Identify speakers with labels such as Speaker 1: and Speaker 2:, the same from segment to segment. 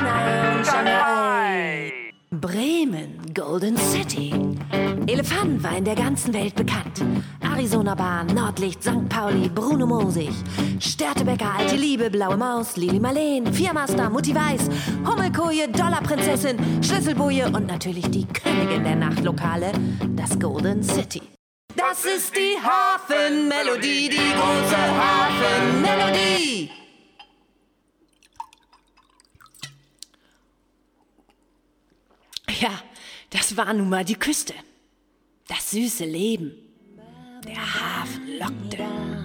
Speaker 1: Shanghai und Shanghai. Bremen, Golden City. Elefanten war in der ganzen Welt bekannt. Arizona-Bahn, Nordlicht, St. Pauli, Bruno Mosig, Störtebecker, Alte Liebe, Blaue Maus, Lili Marleen, Viermaster, Mutti Weiß, Hummelkoje, Dollarprinzessin, Schlüsselboje und natürlich die Königin der Nachtlokale, das Golden City. Das ist die Hafenmelodie, die große Hafenmelodie. Ja, das war nun mal die Küste. Das süße Leben. Der Hafen lockte.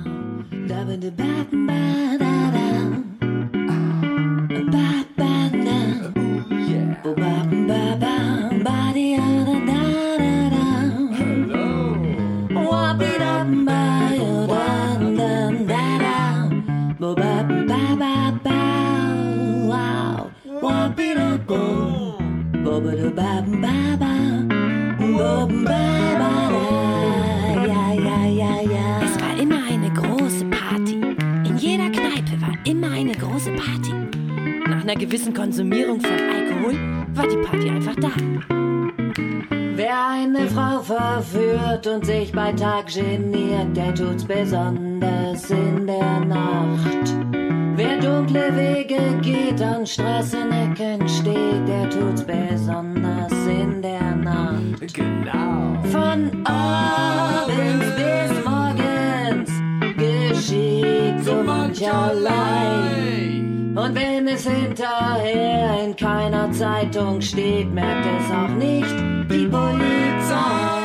Speaker 1: Es war immer eine große Party. In jeder Kneipe war immer eine große Party. Nach einer gewissen Konsumierung von Alkohol war die Party einfach da. Wer eine Frau verführt und sich bei Tag geniert, der tut's besonders in der Nacht. Wer dunkle Wege geht, an Straßenecken steht, der tut's besonders in der Nacht.
Speaker 2: Genau.
Speaker 1: Von abends bis morgens geschieht so mancherlei. Und wenn es hinterher in keiner Zeitung steht, merkt es auch nicht die Polizei.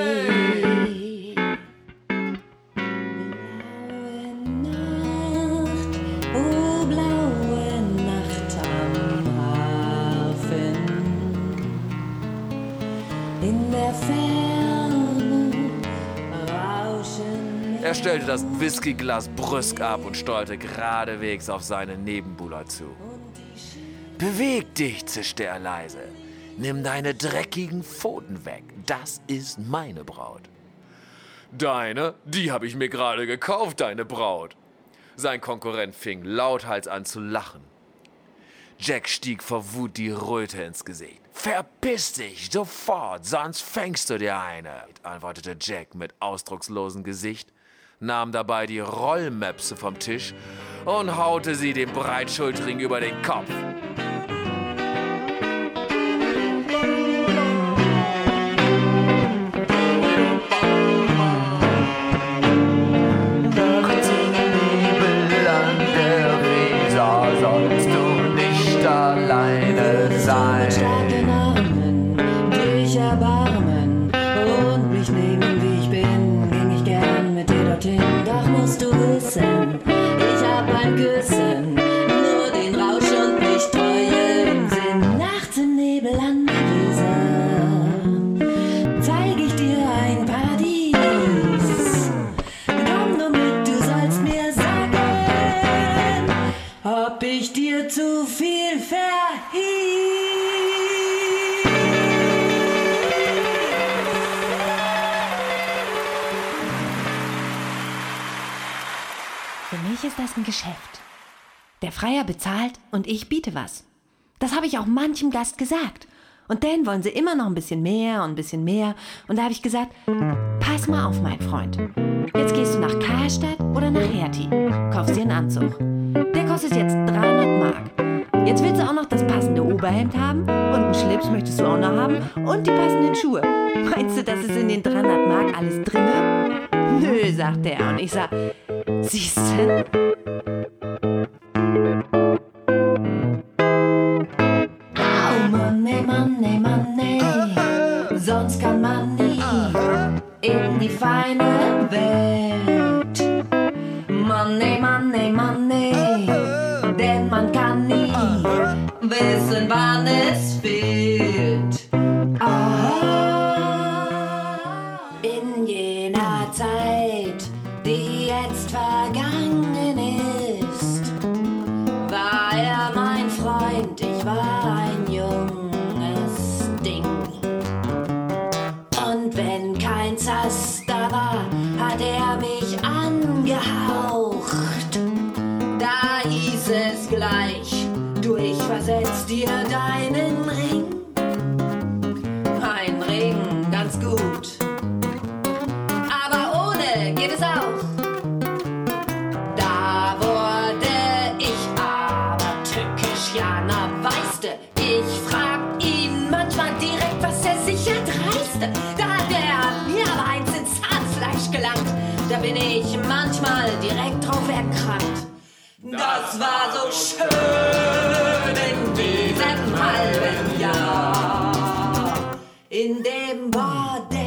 Speaker 2: Er stellte das Whiskyglas brüsk ab und steuerte geradewegs auf seine Nebenbuhler zu. Beweg dich, zischte er leise. Nimm deine dreckigen Pfoten weg. Das ist meine Braut. Deine? Die habe ich mir gerade gekauft, deine Braut. Sein Konkurrent fing lauthals an zu lachen. Jack stieg vor Wut die Röte ins Gesicht. Verpiss dich, sofort, sonst fängst du dir eine, antwortete Jack mit ausdruckslosem Gesicht, nahm dabei die Rollmöpse vom Tisch und haute sie dem Breitschultrigen über den Kopf.
Speaker 1: Alleine sein. Starken Armen, dich erbarmen und mich nehmen, wie ich bin, ging ich gern mit dir dorthin. Doch musst du wissen, ich hab beim Küssen nur den Rausch und nicht Treue im Sinn. Nachts im Nebel an der Wiese zeig ich dir ein Paradies. Komm nur mit, du sollst mir sagen, ob ich dir zu viel verhieß. Für mich ist das ein Geschäft. Der Freier bezahlt und ich biete was. Das habe ich auch manchem Gast gesagt. Und dann wollen sie immer noch ein bisschen mehr und ein bisschen mehr. Und da habe ich gesagt, pass mal auf, mein Freund. Jetzt gehst du nach Karstadt oder nach Hertie. Kaufst dir einen Anzug. Der kostet jetzt 300 Mark. Jetzt willst du auch noch das passende Oberhemd haben und einen Schlips möchtest du auch noch haben und die passenden Schuhe. Meinst du, das ist in den 300 Mark alles drinne? Nö, sagt er. Und ich sag, siehste? Oh Mann, ey, Mann, ey, Mann, ey. Sonst kann man nie in die feine Welt. Mann, ey, Mann, ey, Mann, ey. Denn man kann nie wissen, wann es fehlt. In jener Zeit, die jetzt vergangen ist, war er mein Freund, ich war ein junges Ding. Und wenn kein Zaster war, hat er mich angehaucht. Da hieß es gleich, du, ich versetz dir deinen Ring. Ein Ring, ganz gut. Aber ohne geht es auch. Da wurde ich aber tückisch, ja, na weißte. Ich frag ihn manchmal direkt, was er sich erdreiste. Da hat er mir aber eins ins Zahnfleisch gelangt. Da bin ich manchmal direkt drauf erkrankt. Das war so schön in diesem halben Jahr, in dem Bordell.